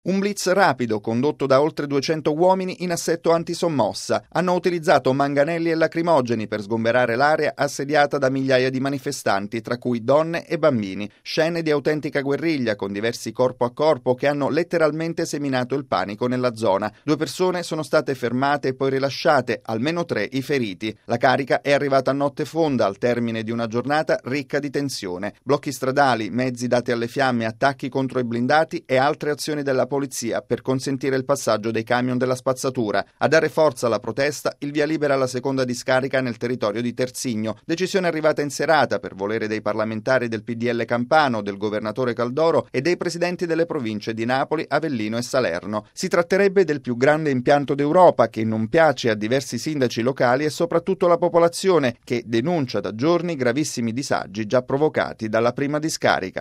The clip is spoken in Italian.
Un blitz rapido condotto da oltre 200 uomini in assetto antisommossa. Hanno utilizzato manganelli e lacrimogeni per sgomberare l'area assediata da migliaia di manifestanti, tra cui donne e bambini. Scene di autentica guerriglia con diversi corpo a corpo che hanno letteralmente seminato il panico nella zona. 2 persone sono state fermate e poi rilasciate, almeno 3 i feriti. La carica è arrivata a notte fonda al termine di una giornata ricca di tensione. Blocchi stradali, mezzi dati alle fiamme, attacchi contro i blindati e altre azioni della polizia per consentire il passaggio dei camion della spazzatura. A dare forza alla protesta, il via libera alla seconda discarica nel territorio di Terzigno. Decisione arrivata in serata per volere dei parlamentari del PDL Campano, del governatore Caldoro e dei presidenti delle province di Napoli, Avellino e Salerno. Si tratterebbe del più grande impianto d'Europa che non piace a diversi sindaci locali e soprattutto alla popolazione, che denuncia da giorni gravissimi disagi già provocati dalla prima discarica.